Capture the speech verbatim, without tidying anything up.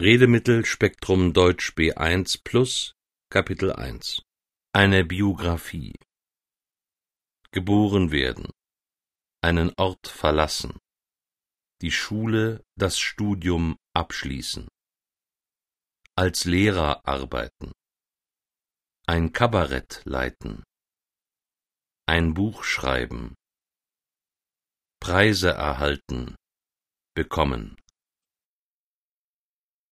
Redemittelspektrum Deutsch B eins plus Kapitel eins Eine Biografie. Geboren werden, einen Ort verlassen, die Schule, das Studium abschließen, als Lehrer arbeiten, ein Kabarett leiten, ein Buch schreiben, Preise erhalten, bekommen.